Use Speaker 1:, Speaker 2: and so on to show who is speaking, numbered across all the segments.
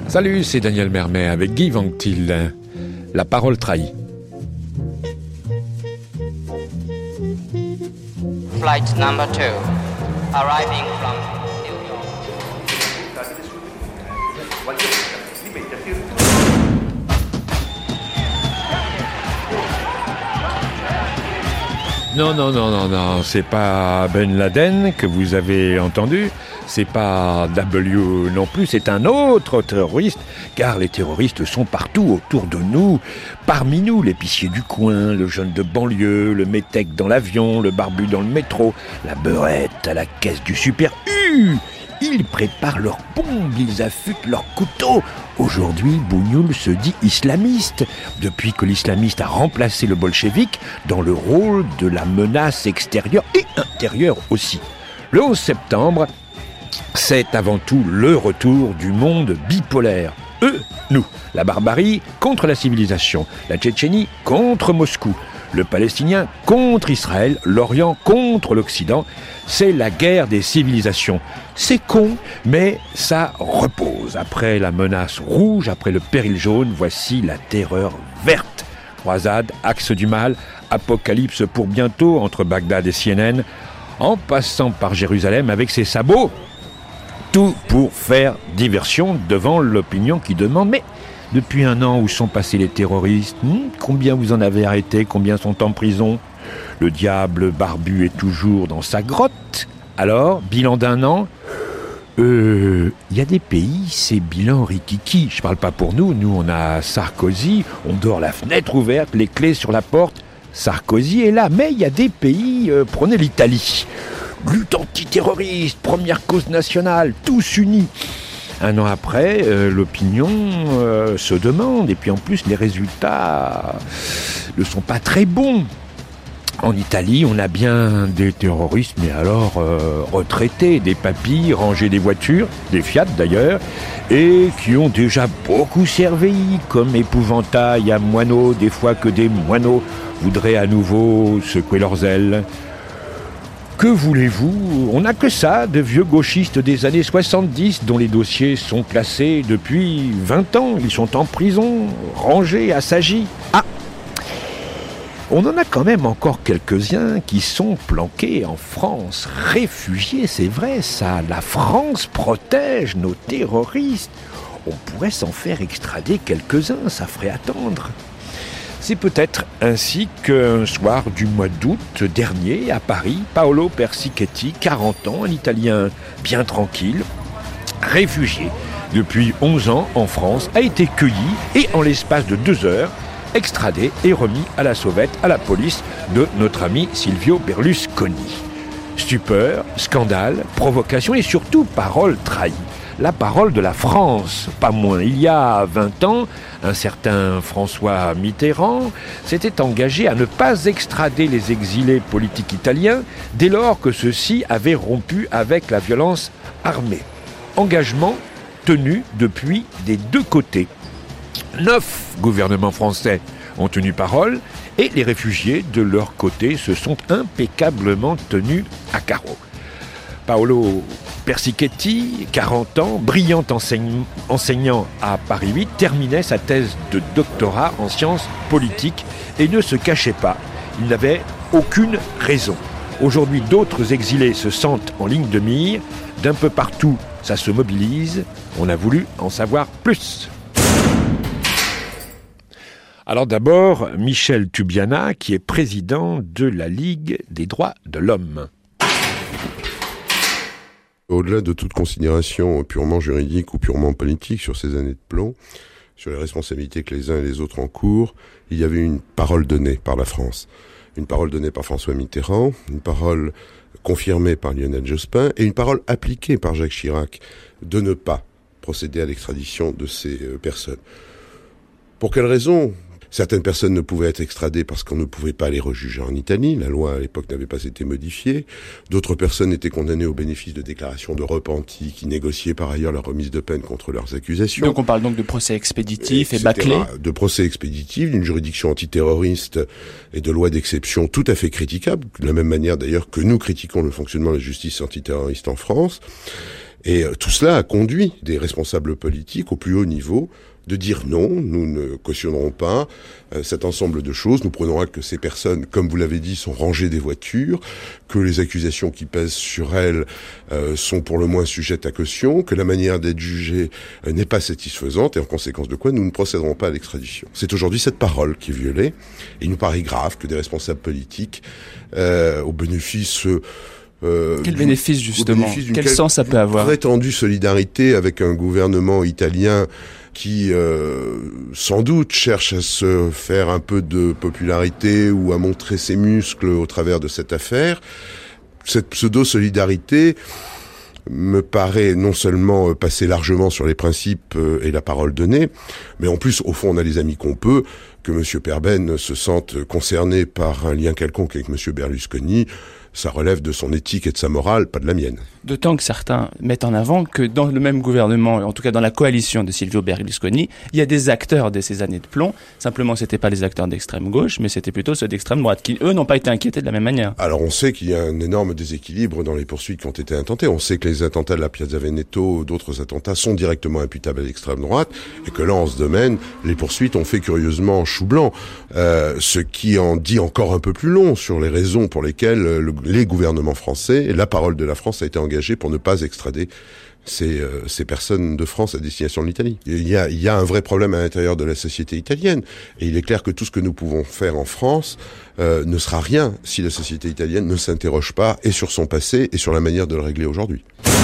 Speaker 1: Salut, c'est Daniel Mermet avec Guy Vanctil. La parole trahie.
Speaker 2: Flight number 2, arriving from New York.
Speaker 1: Non, c'est pas Ben Laden que vous avez entendu, c'est pas W non plus, c'est un autre terroriste, car les terroristes sont partout autour de nous, parmi nous, l'épicier du coin, le jeune de banlieue, le métèque dans l'avion, le barbu dans le métro, la beurette à la caisse du Super U. Ils préparent leurs bombes, ils affûtent leurs couteaux. Aujourd'hui, Bougnoul se dit islamiste, depuis que l'islamiste a remplacé le bolchevique dans le rôle de la menace extérieure et intérieure aussi. Le 11 septembre, c'est avant tout le retour du monde bipolaire. Eux, nous. La barbarie contre la civilisation, la Tchétchénie contre Moscou, le Palestinien contre Israël, l'Orient contre l'Occident. C'est la guerre des civilisations. C'est con, mais ça repose. Après la menace rouge, après le péril jaune, voici la terreur verte. Croisade, axe du mal, apocalypse pour bientôt entre Bagdad et CNN, en passant par Jérusalem avec ses sabots. Tout pour faire diversion devant l'opinion qui demande « Mais depuis 1 an, où sont passés les terroristes ? Combien vous en avez arrêté ? Combien sont en prison ? Le diable barbu est toujours dans sa grotte. Alors, bilan d'1 an ? Il y a des pays, c'est bilan rikiki. Je parle pas pour nous, nous on a Sarkozy, on dort la fenêtre ouverte, les clés sur la porte. Sarkozy est là, mais il y a des pays, prenez l'Italie. Lutte antiterroriste, première cause nationale, tous unis. 1 an après, l'opinion se demande, et puis en plus les résultats ne sont pas très bons. En Italie, on a bien des terroristes, mais alors retraités, des papilles, rangés des voitures, des Fiat d'ailleurs, et qui ont déjà beaucoup servi comme épouvantail à moineaux, des fois que des moineaux voudraient à nouveau secouer leurs ailes. Que voulez-vous ? On n'a que ça, de vieux gauchistes des années 70 dont les dossiers sont classés depuis 20 ans. Ils sont en prison, rangés, assagis. Ah ! On en a quand même encore quelques-uns qui sont planqués en France, réfugiés, c'est vrai ça. La France protège nos terroristes. On pourrait s'en faire extrader quelques-uns, ça ferait attendre. C'est peut-être ainsi qu'un soir du mois d'août dernier, à Paris, Paolo Persichetti, 40 ans, un Italien bien tranquille, réfugié depuis 11 ans en France, a été cueilli et en l'espace de 2 heures, extradé et remis à la sauvette, à la police de notre ami Silvio Berlusconi. Stupeur, scandale, provocation et surtout parole trahie. La parole de la France, pas moins. Il y a 20 ans, un certain François Mitterrand s'était engagé à ne pas extrader les exilés politiques italiens dès lors que ceux-ci avaient rompu avec la violence armée. Engagement tenu depuis des 2 côtés. 9 gouvernements français ont tenu parole et les réfugiés, de leur côté, se sont impeccablement tenus à carreau. Paolo Persichetti, 40 ans, brillant enseignant à Paris 8, terminait sa thèse de doctorat en sciences politiques et ne se cachait pas. Il n'avait aucune raison. Aujourd'hui, d'autres exilés se sentent en ligne de mire. D'un peu partout, ça se mobilise. On a voulu en savoir plus. Alors d'abord, Michel Tubiana, qui est président de la Ligue des droits de l'homme.
Speaker 3: Au-delà de toute considération purement juridique ou purement politique sur ces années de plomb, sur les responsabilités que les uns et les autres encourent, il y avait une parole donnée par la France. Une parole donnée par François Mitterrand, une parole confirmée par Lionel Jospin et une parole appliquée par Jacques Chirac de ne pas procéder à l'extradition de ces personnes. Pour quelles raisons ? Certaines personnes ne pouvaient être extradées parce qu'on ne pouvait pas les rejuger en Italie. La loi à l'époque n'avait pas été modifiée. D'autres personnes étaient condamnées au bénéfice de déclarations de repentis qui négociaient par ailleurs la remise de peine contre leurs accusations.
Speaker 4: Donc on parle donc de procès expéditifs et bâclés.
Speaker 3: De procès expéditifs, d'une juridiction antiterroriste et de lois d'exception tout à fait critiquables, de la même manière d'ailleurs que nous critiquons le fonctionnement de la justice antiterroriste en France. Et tout cela a conduit des responsables politiques au plus haut niveau de dire non, nous ne cautionnerons pas cet ensemble de choses. Nous prenons acte que ces personnes, comme vous l'avez dit, sont rangées des voitures, que les accusations qui pèsent sur elles sont pour le moins sujettes à caution, que la manière d'être jugée n'est pas satisfaisante, et en conséquence de quoi nous ne procéderons pas à l'extradition. C'est aujourd'hui cette parole qui est violée, et il nous paraît grave que des responsables politiques, au bénéfice...
Speaker 4: quel bénéfice justement? Quel sens ça peut avoir?
Speaker 3: Prétendue solidarité avec un gouvernement italien qui sans doute cherche à se faire un peu de popularité ou à montrer ses muscles au travers de cette affaire. Cette pseudo-solidarité me paraît non seulement passer largement sur les principes et la parole donnée, mais en plus, au fond, on a les amis qu'on peut, que M. Perben se sente concerné par un lien quelconque avec M. Berlusconi, ça relève de son éthique et de sa morale, pas de la mienne.
Speaker 4: D'autant que certains mettent en avant que dans le même gouvernement, en tout cas dans la coalition de Silvio Berlusconi, il y a des acteurs de ces années de plomb. Simplement, c'était pas les acteurs d'extrême gauche, mais c'était plutôt ceux d'extrême droite, qui, eux, n'ont pas été inquiétés de la même manière.
Speaker 3: Alors, on sait qu'il y a un énorme déséquilibre dans les poursuites qui ont été intentées. On sait que les attentats de la Piazza Veneto, d'autres attentats, sont directement imputables à l'extrême droite, et que là, en ce domaine, les poursuites ont fait curieusement chou blanc. Ce qui en dit encore un peu plus long sur les raisons pour lesquelles les gouvernements français, et la parole de la France a été engagée pour ne pas extrader ces personnes de France à destination de l'Italie. Il y a un vrai problème à l'intérieur de la société italienne, et il est clair que tout ce que nous pouvons faire en France ne sera rien si la société italienne ne s'interroge pas et sur son passé et sur la manière de le régler aujourd'hui.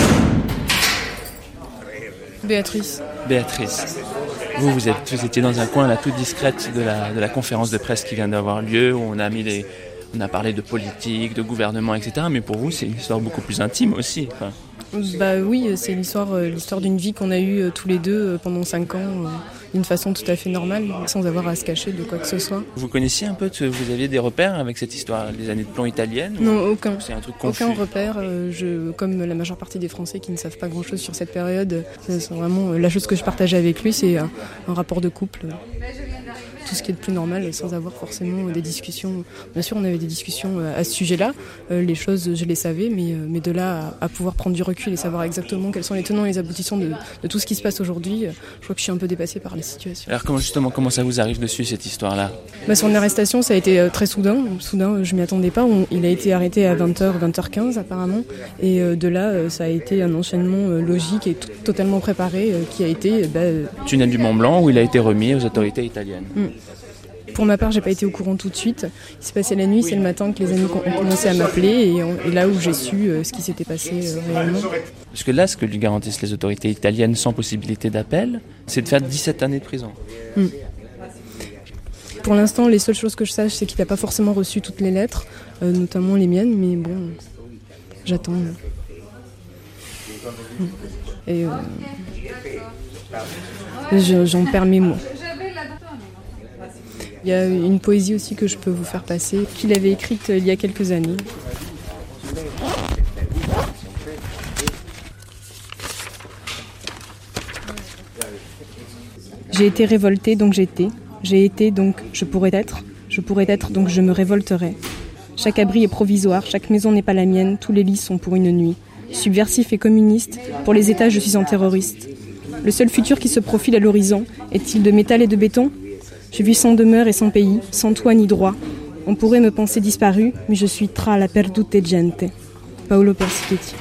Speaker 5: Béatrice.
Speaker 4: Vous étiez dans un coin là toute discrète de la conférence de presse qui vient d'avoir lieu, où on a parlé de politique, de gouvernement, etc. Mais pour vous, c'est une histoire beaucoup plus intime aussi. Enfin.
Speaker 5: Bah oui, c'est l'histoire d'une vie qu'on a eue tous les deux pendant 5 ans, d'une façon tout à fait normale, sans avoir à se cacher de quoi que ce soit.
Speaker 4: Vous connaissiez un peu, vous aviez des repères avec cette histoire, les années de plomb italiennes?
Speaker 5: Non, aucun.
Speaker 4: C'est un truc confus.
Speaker 5: Aucun repère. Comme la majeure partie des Français qui ne savent pas grand-chose sur cette période, c'est vraiment la chose que je partageais avec lui, c'est un rapport de couple. Tout ce qui est de plus normal, sans avoir forcément des discussions. Bien sûr, on avait des discussions à ce sujet-là. Les choses, je les savais, mais de là à pouvoir prendre du recul et savoir exactement quels sont les tenants et les aboutissants de tout ce qui se passe aujourd'hui, je crois que je suis un peu dépassée par la situation.
Speaker 4: Alors comment ça vous arrive dessus, cette histoire-là?
Speaker 5: Son arrestation, ça a été très soudain. Soudain, je m'y attendais pas. Il a été arrêté à 20h, 20h15 apparemment. Et de là, ça a été un enchaînement logique et totalement préparé qui a été...
Speaker 4: Tunnel du Mont Blanc, où il a été remis aux autorités italiennes.
Speaker 5: Pour ma part, j'ai pas été au courant tout de suite. Il s'est passé la nuit, c'est le matin que les amis ont commencé à m'appeler et là où j'ai su ce qui s'était passé réellement.
Speaker 4: Parce que là, ce que lui garantissent les autorités italiennes sans possibilité d'appel, c'est de faire 17 années de prison.
Speaker 5: Pour l'instant, les seules choses que je sache, c'est qu'il n'a pas forcément reçu toutes les lettres, notamment les miennes, mais bon, j'attends. Et j'en perds mes mots. Il y a une poésie aussi que je peux vous faire passer, qu'il avait écrite il y a quelques années. J'ai été révoltée, donc j'étais. J'ai été, donc je pourrais être. Je pourrais être, donc je me révolterai. Chaque abri est provisoire, chaque maison n'est pas la mienne, tous les lits sont pour une nuit. Subversif et communiste, pour les États je suis un terroriste. Le seul futur qui se profile à l'horizon, est-il de métal et de béton ? Je vis sans demeure et sans pays, sans toit ni droit. On pourrait me penser disparu, mais je suis tra la perdute gente. Paolo Persichetti.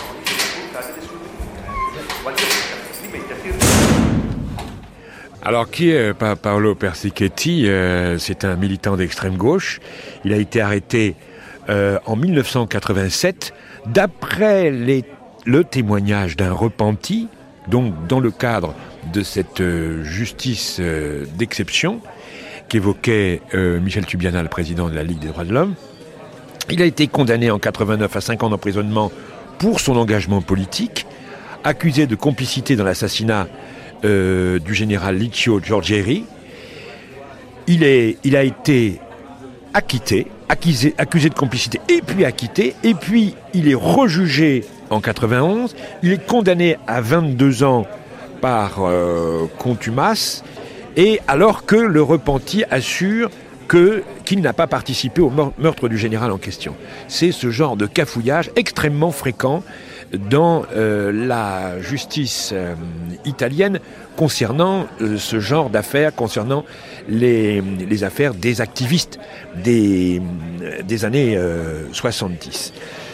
Speaker 1: Alors, qui est Paolo Persichetti? C'est un militant d'extrême gauche. Il a été arrêté en 1987, d'après le témoignage d'un repenti, donc dans le cadre de cette justice d'exception qu'évoquait Michel Tubiana, le président de la Ligue des droits de l'homme. Il a été condamné en 89 à 5 ans d'emprisonnement pour son engagement politique, accusé de complicité dans l'assassinat du général Licio Giorgieri. Il a été acquitté, accusé de complicité et puis acquitté, et puis il est rejugé en 91. Il est condamné à 22 ans par contumace, et alors que le repenti assure qu'il n'a pas participé au meurtre du général en question. C'est ce genre de cafouillage extrêmement fréquent dans la justice italienne concernant ce genre d'affaires, concernant les affaires des activistes des années 70.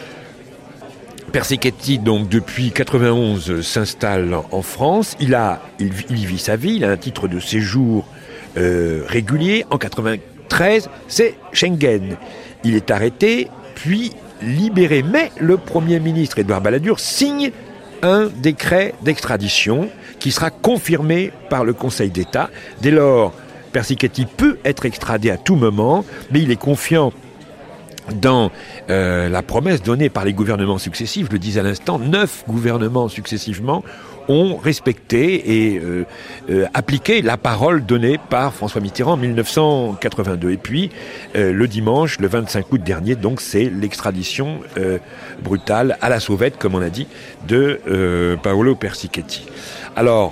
Speaker 1: Persichetti, donc, depuis 91, s'installe en France. Il vit sa vie, il a un titre de séjour régulier. En 93, c'est Schengen. Il est arrêté, puis libéré. Mais le Premier ministre Édouard Balladur signe un décret d'extradition qui sera confirmé par le Conseil d'État. Dès lors, Persichetti peut être extradé à tout moment, mais il est confiant dans la promesse donnée par les gouvernements successifs. Je le disais à l'instant, 9 gouvernements successivement ont respecté et appliqué la parole donnée par François Mitterrand en 1982. Et puis, le dimanche, le 25 août dernier, donc c'est l'extradition brutale à la sauvette, comme on a dit, de Paolo Persichetti. Alors,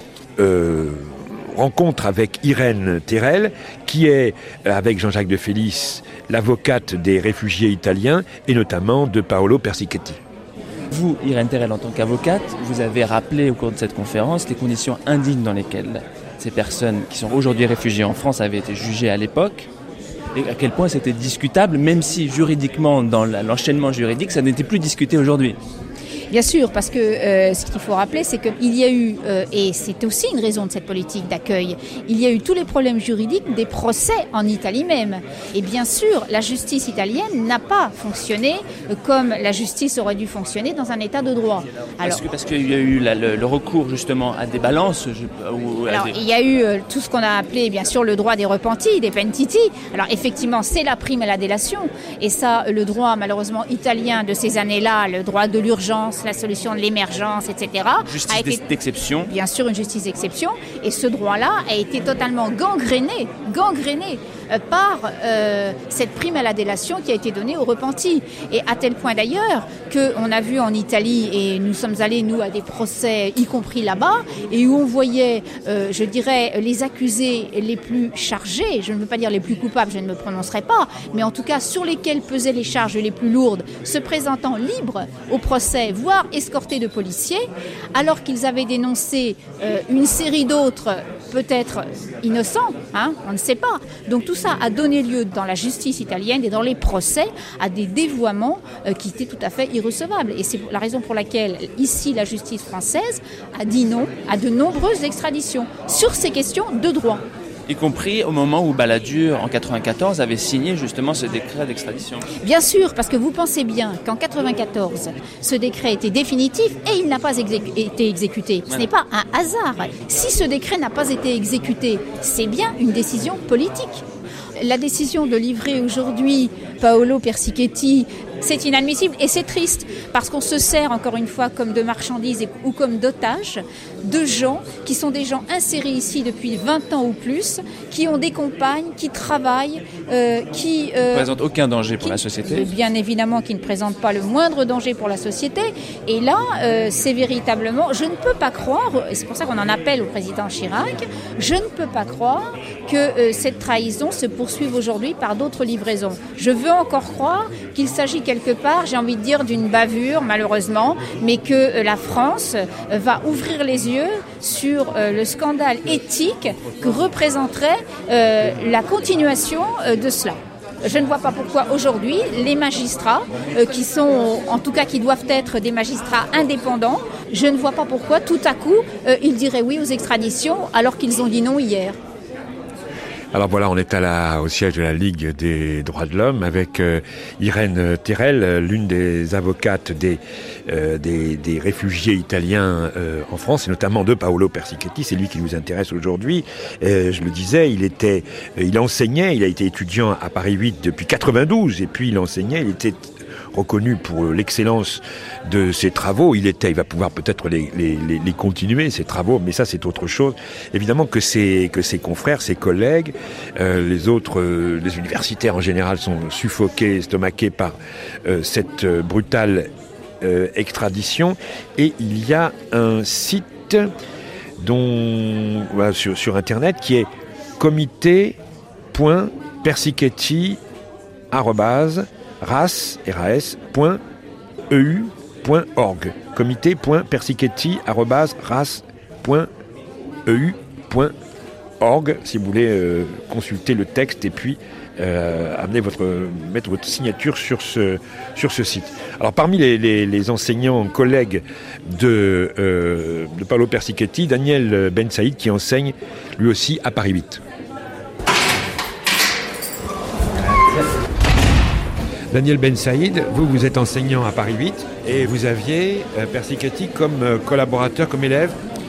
Speaker 1: rencontre avec Irène Terrel, qui est, avec Jean-Jacques de Félis, l'avocate des réfugiés italiens, et notamment de Paolo Persichetti.
Speaker 4: Vous, Irène Terrel, en tant qu'avocate, vous avez rappelé au cours de cette conférence les conditions indignes dans lesquelles ces personnes qui sont aujourd'hui réfugiées en France avaient été jugées à l'époque, et à quel point c'était discutable, même si juridiquement, dans l'enchaînement juridique, ça n'était plus discuté aujourd'hui.
Speaker 6: Bien sûr, parce que ce qu'il faut rappeler, c'est qu'il y a eu, et c'est aussi une raison de cette politique d'accueil, il y a eu tous les problèmes juridiques des procès en Italie même. Et bien sûr, la justice italienne n'a pas fonctionné comme la justice aurait dû fonctionner dans un état de droit. Alors,
Speaker 4: parce qu'il y a eu le recours justement à des balances.
Speaker 6: Il y a eu tout ce qu'on a appelé bien sûr le droit des repentis, des pentiti. Alors effectivement, c'est la prime à la délation. Et ça, le droit malheureusement italien de ces années-là, le droit de l'urgence, la solution de l'émergence, etc.
Speaker 4: Justice d'exception.
Speaker 6: Bien sûr, une justice d'exception. Et ce droit-là a été totalement gangréné par cette prime à la délation qui a été donnée aux repentis. Et à tel point d'ailleurs qu'on a vu en Italie, et nous sommes allés, nous, à des procès, y compris là-bas, et où on voyait, je dirais, les accusés les plus chargés, je ne veux pas dire les plus coupables, je ne me prononcerai pas, mais en tout cas sur lesquels pesaient les charges les plus lourdes, se présentant libres au procès, voire escortés de policiers, alors qu'ils avaient dénoncé une série d'autres, peut-être innocents, on ne sait pas. Donc tout ça a donné lieu dans la justice italienne et dans les procès à des dévoiements qui étaient tout à fait irrecevables. Et c'est la raison pour laquelle ici la justice française a dit non à de nombreuses extraditions sur ces questions de droit.
Speaker 4: Y compris au moment où Balladur, en 1994, avait signé justement ce décret d'extradition.
Speaker 6: Bien sûr, parce que vous pensez bien qu'en 1994, ce décret était définitif et il n'a pas été exécuté. Ce n'est pas un hasard. Si ce décret n'a pas été exécuté, c'est bien une décision politique. La décision de livrer aujourd'hui Paolo Persichetti, c'est inadmissible et c'est triste parce qu'on se sert encore une fois comme de marchandises ou comme d'otages de gens qui sont des gens insérés ici depuis 20 ans ou plus, qui ont des compagnes, qui travaillent, qui
Speaker 4: ne présentent aucun danger pour la société.
Speaker 6: Bien évidemment, qui ne présentent pas le moindre danger pour la société. Et là, c'est véritablement, je ne peux pas croire, et c'est pour ça qu'on en appelle au président Chirac, je ne peux pas croire que cette trahison se poursuive aujourd'hui par d'autres livraisons. Je veux encore croire qu'il s'agit quelque part, j'ai envie de dire, d'une bavure, malheureusement, mais que la France va ouvrir les yeux sur le scandale éthique que représenterait la continuation de cela. Je ne vois pas pourquoi aujourd'hui les magistrats qui sont, en tout cas qui doivent être des magistrats indépendants, je ne vois pas pourquoi tout à coup ils diraient oui aux extraditions alors qu'ils ont dit non hier.
Speaker 1: Alors voilà, on est au siège de la Ligue des droits de l'homme avec Irène Terrel, l'une des avocates des réfugiés italiens en France, et notamment de Paolo Persichetti, c'est lui qui nous intéresse aujourd'hui. Je le disais, il enseignait, il a été étudiant à Paris 8 depuis 92, et puis il enseignait, il était reconnu pour l'excellence de ses travaux. Il va pouvoir peut-être les continuer, ces travaux, mais ça c'est autre chose. Évidemment que ses confrères, ses collègues, les universitaires en général sont suffoqués, estomaqués par cette brutale extradition. Et il y a un site sur Internet qui est comité.persichetti@ras.eu comité.org. comité.persichetti@ras.eu.org si vous voulez consulter le texte et puis mettre votre signature sur ce site. Alors parmi les enseignants collègues de Paolo Persichetti, Daniel Ben Saïd qui enseigne lui aussi à Paris 8. Daniel Ben Saïd, vous êtes enseignant à Paris 8 et vous aviez Persichetti comme collaborateur, comme élève.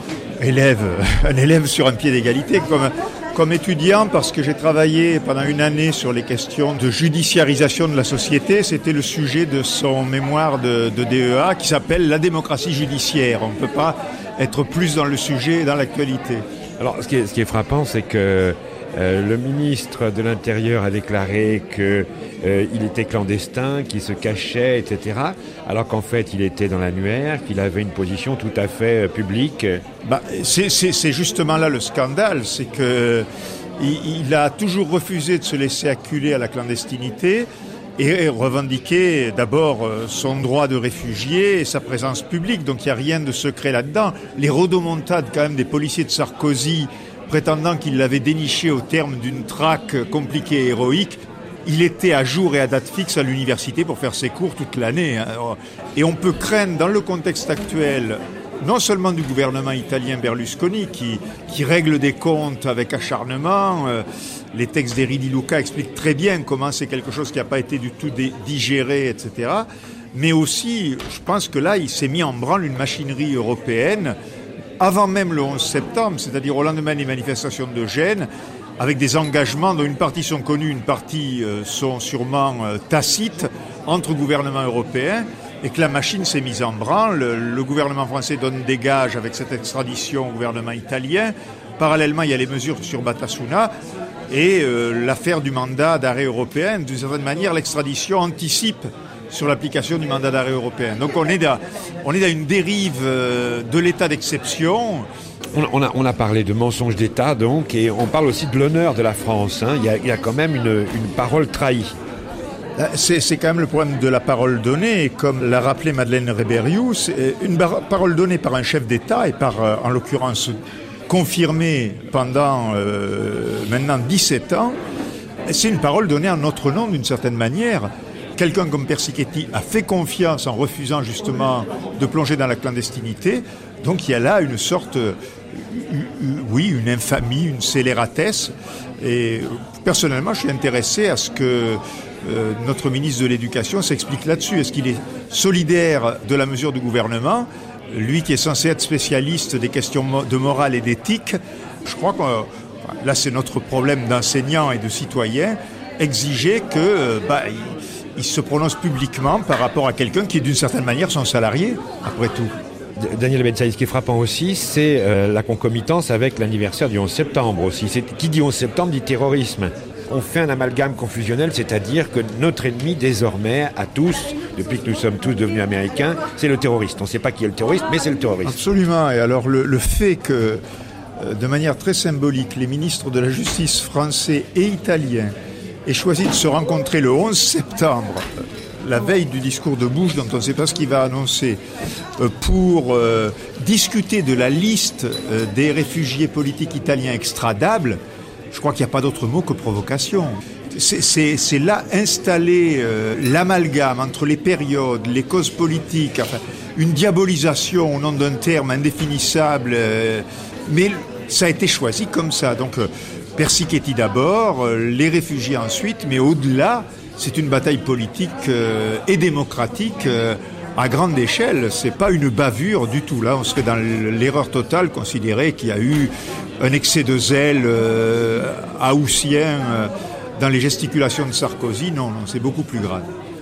Speaker 7: Un élève sur un pied d'égalité, comme étudiant, parce que j'ai travaillé pendant une année sur les questions de judiciarisation de la société. C'était le sujet de son mémoire de DEA qui s'appelle « La démocratie judiciaire ». On ne peut pas être plus dans le sujet et dans l'actualité.
Speaker 1: Alors, ce qui est frappant, c'est que le ministre de l'Intérieur a déclaré qu'il était clandestin, qu'il se cachait, etc. Alors qu'en fait, il était dans l'annuaire, qu'il avait une position tout à fait publique.
Speaker 7: C'est justement là le scandale, c'est que il a toujours refusé de se laisser acculer à la clandestinité et revendiquer d'abord son droit de réfugié et sa présence publique. Donc il n'y a rien de secret là-dedans. Les rodomontades quand même des policiers de Sarkozy prétendant qu'il l'avait déniché au terme d'une traque compliquée et héroïque. Il était à jour et à date fixe à l'université pour faire ses cours toute l'année. Et on peut craindre, dans le contexte actuel, non seulement du gouvernement italien Berlusconi, qui règle des comptes avec acharnement. Les textes d'Eri Di Luca expliquent très bien comment c'est quelque chose qui n'a pas été du tout digéré, etc. Mais aussi, je pense que là, il s'est mis en branle une machinerie européenne avant même le 11 septembre, c'est-à-dire au lendemain des manifestations de Gênes, avec des engagements dont une partie sont connus, une partie sont sûrement tacites entre gouvernements européens, et que la machine s'est mise en branle. Le gouvernement français donne des gages avec cette extradition au gouvernement italien. Parallèlement, il y a les mesures sur Batasuna et l'affaire du mandat d'arrêt européen. D'une certaine manière, l'extradition anticipe sur l'application du mandat d'arrêt européen. Donc on est dans une dérive de l'état d'exception.
Speaker 1: On a parlé de mensonge d'État, donc, et on parle aussi de l'honneur de la France. Hein. Il y a quand même une parole trahie.
Speaker 7: C'est quand même le problème de la parole donnée, et comme l'a rappelé Madeleine Reberiou, c'est une parole donnée par un chef d'État et par, en l'occurrence, confirmée pendant maintenant 17 ans. C'est une parole donnée en notre nom d'une certaine manière. Quelqu'un comme Persichetti a fait confiance en refusant justement de plonger dans la clandestinité. Donc il y a là une sorte, une infamie, une scélératesse. Et personnellement, je suis intéressé à ce que notre ministre de l'Éducation s'explique là-dessus. Est-ce qu'il est solidaire de la mesure du gouvernement, lui qui est censé être spécialiste des questions de morale et d'éthique? Je crois que là, c'est notre problème d'enseignants et de citoyens, exiger que il se prononce publiquement par rapport à quelqu'un qui est d'une certaine manière son salarié, après tout.
Speaker 1: Daniel Ben Saïd, ce qui est frappant aussi, c'est la concomitance avec l'anniversaire du 11 septembre aussi. Qui dit 11 septembre dit terrorisme. On fait un amalgame confusionnel, c'est-à-dire que notre ennemi désormais, à tous, depuis que nous sommes tous devenus américains, c'est le terroriste. On ne sait pas qui est le terroriste, mais c'est le terroriste.
Speaker 7: Absolument. Et alors le fait que, de manière très symbolique, les ministres de la Justice français et italiens aient choisi de se rencontrer le 11 septembre, la veille du discours de Bush, dont on ne sait pas ce qu'il va annoncer, pour discuter de la liste des réfugiés politiques italiens extradables, je crois qu'il n'y a pas d'autre mot que provocation. C'est là installer l'amalgame entre les périodes, les causes politiques, enfin, une diabolisation au nom d'un terme indéfinissable, mais ça a été choisi comme ça. Donc Persichetti d'abord, les réfugiés ensuite, mais au-delà, c'est une bataille politique et démocratique à grande échelle. C'est pas une bavure du tout. Là, on serait dans l'erreur totale, considérer qu'il y a eu un excès de zèle haussien dans les gesticulations de Sarkozy. Non, c'est beaucoup plus grave.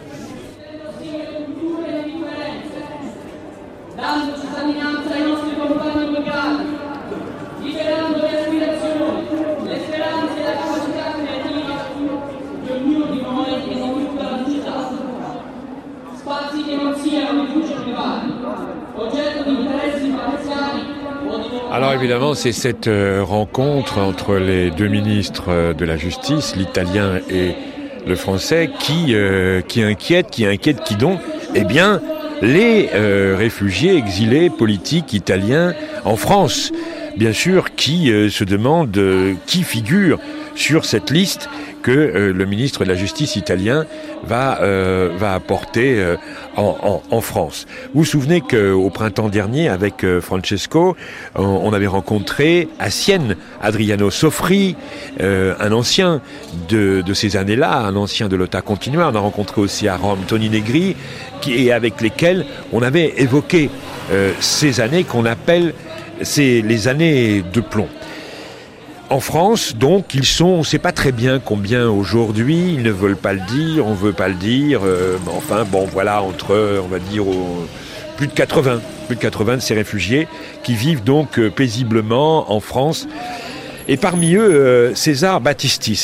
Speaker 1: Alors évidemment, c'est cette rencontre entre les deux ministres de la Justice, l'italien et le français, qui inquiète qui donc? Eh bien, les réfugiés exilés politiques italiens en France. Bien sûr, qui se demande qui figure sur cette liste que le ministre de la Justice italien va apporter en France. Vous vous souvenez qu'au printemps dernier, avec Francesco, on avait rencontré à Sienne Adriano Sofri, un ancien de ces années-là, un ancien de l'OTA Continua. On a rencontré aussi à Rome Tony Negri, avec lesquels on avait évoqué ces années qu'on appelle les années de plomb. En France, donc, ils sont, on ne sait pas très bien combien aujourd'hui, ils ne veulent pas le dire, on ne veut pas le dire, enfin, bon, voilà, entre, on va dire, plus de 80 de ces réfugiés qui vivent donc paisiblement en France. Et parmi eux, Cesare Battisti,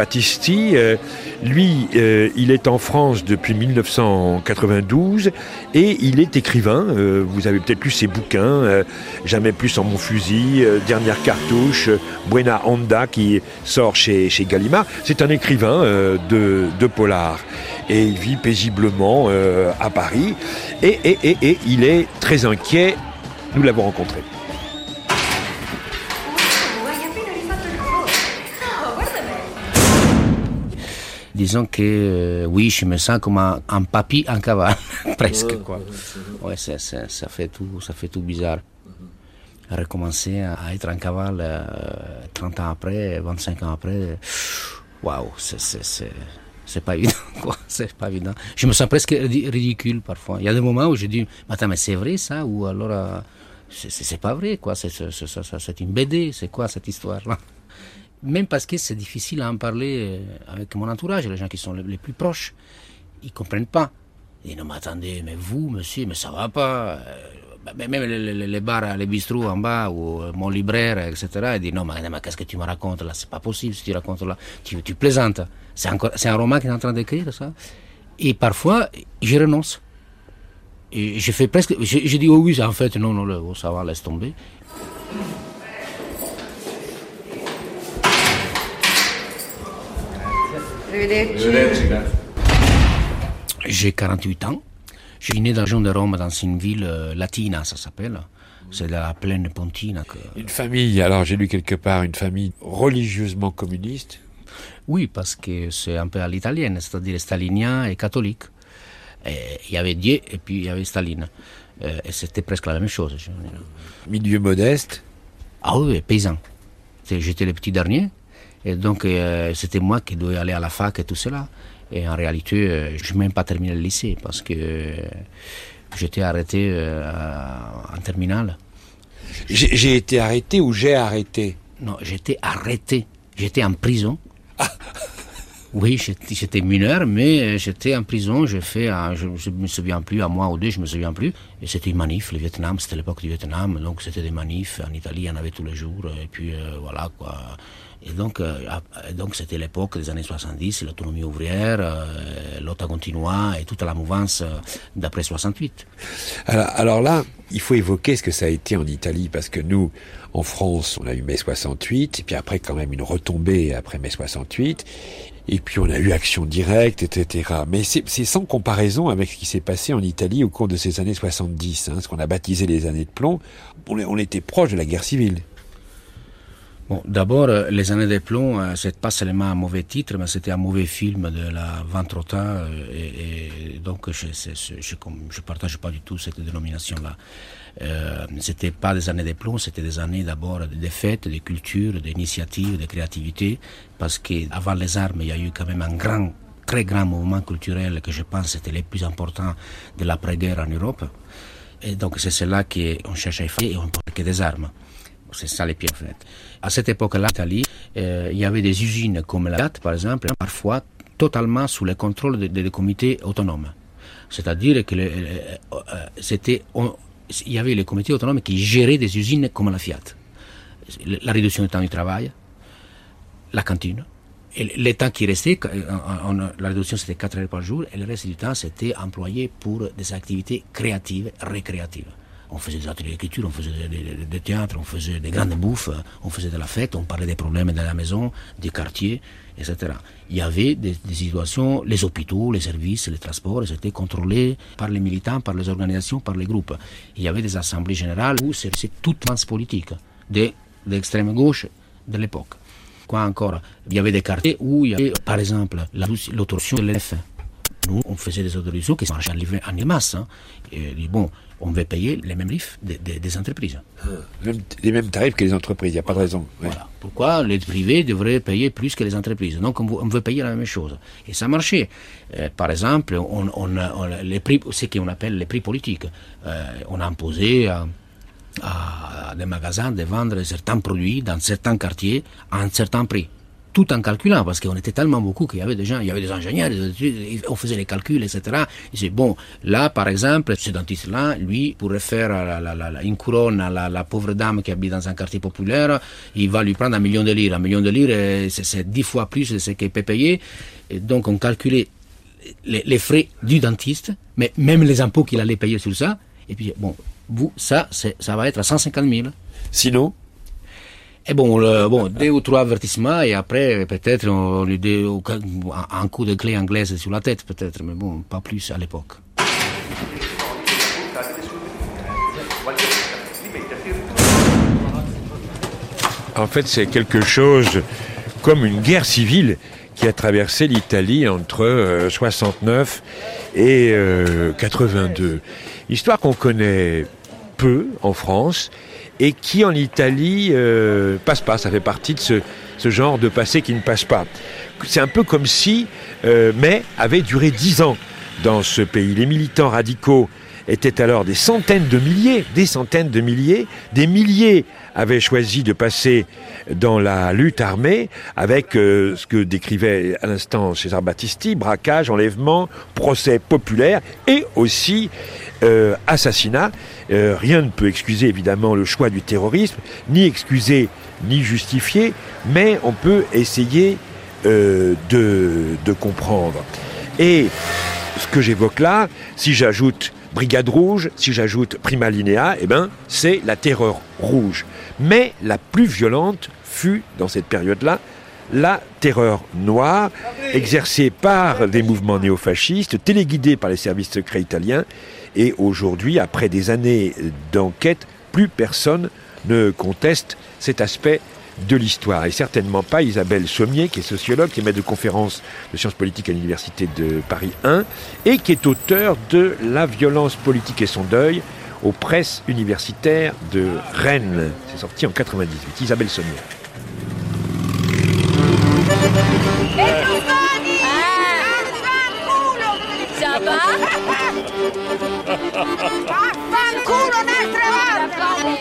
Speaker 1: lui, il est en France depuis 1992 et il est écrivain. Vous avez peut-être lu ses bouquins, Jamais plus sans mon fusil, Dernière cartouche, Buena Onda qui sort chez Gallimard. C'est un écrivain de polar et il vit paisiblement à Paris et il est très inquiet. Nous l'avons rencontré.
Speaker 8: Disons que oui, je me sens comme un papy en cavale, presque quoi. Ouais, ça fait tout bizarre. Recommencer à être en cavale 30 ans après, 25 ans après, waouh, c'est pas évident quoi, c'est pas évident. Je me sens presque ridicule parfois. Il y a des moments où je dis, attends, mais c'est vrai ça, ou alors c'est pas vrai quoi, c'est une BD, c'est quoi cette histoire là? Même parce que c'est difficile à en parler avec mon entourage, les gens qui sont les plus proches, ils comprennent pas. Ils disent non mais attendez, mais vous monsieur, mais ça va pas. Même les bars, les bistrots en bas ou mon libraire, etc. Ils disent non mais qu'est-ce que tu me racontes là, c'est pas possible si tu racontes là, tu plaisantes. C'est un roman qu'il est en train d'écrire ça. Et parfois je renonce. Et je fais presque, je dis oh oui en fait non ça va, laisse tomber. J'ai 48 ans. Je suis né dans la région de Rome, dans une ville latina, ça s'appelle. C'est de la plaine pontina.
Speaker 1: Une famille, alors j'ai lu quelque part, une famille religieusement communiste.
Speaker 8: Oui, parce que c'est un peu à l'italienne, c'est-à-dire stalinien et catholique. Il y avait Dieu et puis il y avait Staline. Et c'était presque la même chose.
Speaker 1: Milieu modeste.
Speaker 8: Ah oui, paysan. J'étais le petit dernier. Et donc, c'était moi qui devais aller à la fac et tout cela. Et en réalité, je n'ai même pas terminé le lycée parce que j'étais arrêté en terminale.
Speaker 1: J'ai été arrêté ou j'ai arrêté?
Speaker 8: Non, j'étais arrêté. J'étais en prison. Ah. Oui, j'étais mineur, mais j'étais en prison. Je me souviens plus, à mois ou deux, je me souviens plus. Et c'était une manif, le Vietnam, c'était l'époque du Vietnam. Donc, c'était des manifs. En Italie, il y en avait tous les jours. Et puis, voilà, quoi. Et donc c'était l'époque des années 70, l'autonomie ouvrière, l'OTA Continua et toute la mouvance d'après 68.
Speaker 1: Alors là, il faut évoquer ce que ça a été en Italie, parce que nous, en France, on a eu mai 68, et puis après quand même une retombée après mai 68, et puis on a eu Action Directe, etc. Mais c'est sans comparaison avec ce qui s'est passé en Italie au cours de ces années 70, ce qu'on a baptisé les années de plomb. On était proche de la guerre civile.
Speaker 8: Bon, d'abord, les années de plomb, c'est pas seulement un mauvais titre, mais c'était un mauvais film de la Ventrota, et donc je partage pas du tout cette dénomination-là. C'était pas des années de plomb, c'était des années d'abord de fêtes, de culture, d'initiatives, de créativité, parce qu'avant les armes, il y a eu quand même un très grand mouvement culturel que je pense était le plus important de l'après-guerre en Europe. Et donc c'est cela qu'on cherche à faire et on ne parle que des armes. C'est ça les pieds en fait. À cette époque-là, en Italie, il y avait des usines comme la Fiat, par exemple, parfois totalement sous le contrôle des comités autonomes. C'est-à-dire que il y avait les comités autonomes qui géraient des usines comme la Fiat. La réduction du temps du travail, la cantine. Et le temps qui restait, la réduction c'était 4 heures par jour, et le reste du temps c'était employé pour des activités créatives, récréatives. On faisait des ateliers d'écriture, on faisait des théâtres, on faisait des grandes bouffes, on faisait de la fête, on parlait des problèmes de la maison, des quartiers, etc. Il y avait des situations, les hôpitaux, les services, les transports, ils étaient contrôlés par les militants, par les organisations, par les groupes. Il y avait des assemblées générales où c'est toute masse politique de l'extrême gauche de l'époque. Quoi encore? Il y avait des quartiers où il y avait, par exemple, l'autorisation de l'EF. Nous, on faisait des autorisations qui marchaient en masse. Hein. Et bon, on veut payer les mêmes tarifs des entreprises.
Speaker 1: Les mêmes tarifs que les entreprises, il n'y a pas de raison. Ouais.
Speaker 8: Voilà. Pourquoi les privés devraient payer plus que les entreprises? Donc on veut payer la même chose. Et ça marchait. Par exemple, les prix, ce qu'on appelle les prix politiques, on a imposé à des magasins de vendre certains produits dans certains quartiers à un certain prix. Tout en calculant, parce qu'on était tellement beaucoup qu'il y avait des gens, il y avait des ingénieurs, on faisait les calculs, etc. Et c'est bon, là, par exemple, ce dentiste-là, lui, pourrait faire une couronne à la pauvre dame qui habite dans un quartier populaire, il va lui prendre 1 million de lire. 1 million de lire, c'est 10 fois plus de ce qu'il peut payer. Et donc, on calculait les frais du dentiste, mais même les impôts qu'il allait payer sur ça. Et puis, bon, ça va être à 150 000.
Speaker 1: Sinon?
Speaker 8: Et bon, 2 ou 3 avertissements et après, peut-être, un coup de clé anglaise sur la tête, peut-être, mais bon, pas plus à l'époque.
Speaker 1: En fait, c'est quelque chose comme une guerre civile qui a traversé l'Italie entre 69 et 82. Histoire qu'on connaît peu en France et qui en Italie passe pas. Ça fait partie de ce genre de passé qui ne passe pas. C'est un peu comme si mai avait duré 10 ans dans ce pays. Les militants radicaux étaient alors des centaines de milliers, des milliers avaient choisi de passer dans la lutte armée avec ce que décrivait à l'instant César Battisti, braquage, enlèvement, procès populaire et aussi assassinat. Rien ne peut excuser évidemment le choix du terrorisme, ni excuser, ni justifier, mais on peut essayer de comprendre. Et ce que j'évoque là, si j'ajoute Brigade Rouge, si j'ajoute Prima Linea, c'est la terreur rouge. Mais la plus violente fut, dans cette période-là, la terreur noire, exercée par des mouvements néofascistes, téléguidés par les services secrets italiens. Et aujourd'hui, après des années d'enquête, plus personne ne conteste cet aspect de l'histoire. Et certainement pas Isabelle Sommier, qui est sociologue, qui est maître de conférence de sciences politiques à l'Université de Paris 1, et qui est auteur de La violence politique et son deuil aux presses universitaires de Rennes. C'est sorti en 98. Isabelle Sommier.
Speaker 9: Ça va? Vaffanculo un'altra volta!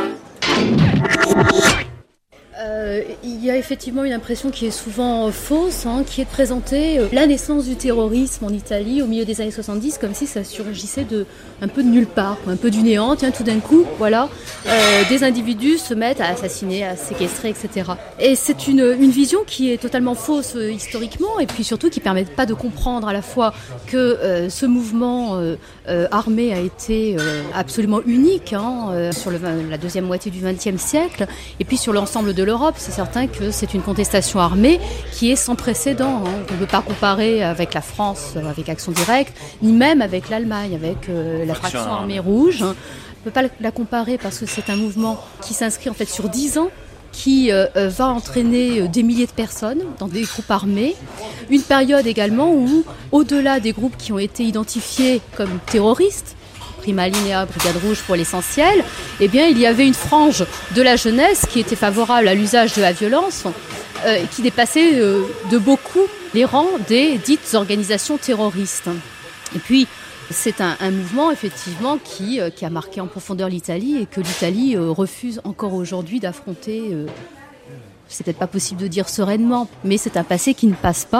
Speaker 10: Il y a effectivement une impression qui est souvent fausse, qui est de présenter la naissance du terrorisme en Italie au milieu des années 70 comme si ça surgissait un peu de nulle part, un peu du néant. Tiens, tout d'un coup, voilà, des individus se mettent à assassiner, à séquestrer, etc. Et c'est une vision qui est totalement fausse historiquement et puis surtout qui ne permet pas de comprendre à la fois que ce mouvement armé a été absolument unique sur la deuxième moitié du XXe siècle et puis sur l'ensemble de l'Europe. C'est certain que c'est une contestation armée qui est sans précédent. On ne peut pas comparer avec la France, avec Action Directe, ni même avec l'Allemagne, avec la fraction armée rouge. On ne peut pas la comparer parce que c'est un mouvement qui s'inscrit en fait sur 10 ans, qui va entraîner des milliers de personnes dans des groupes armés. Une période également où, au-delà des groupes qui ont été identifiés comme terroristes, Prima Linea, Brigade Rouge pour l'essentiel, eh bien, il y avait une frange de la jeunesse qui était favorable à l'usage de la violence, qui dépassait de beaucoup les rangs des dites organisations terroristes. Et puis, c'est un mouvement, effectivement, qui a marqué en profondeur l'Italie et que l'Italie refuse encore aujourd'hui d'affronter. C'est peut-être pas possible de dire sereinement, mais c'est un passé qui ne passe pas.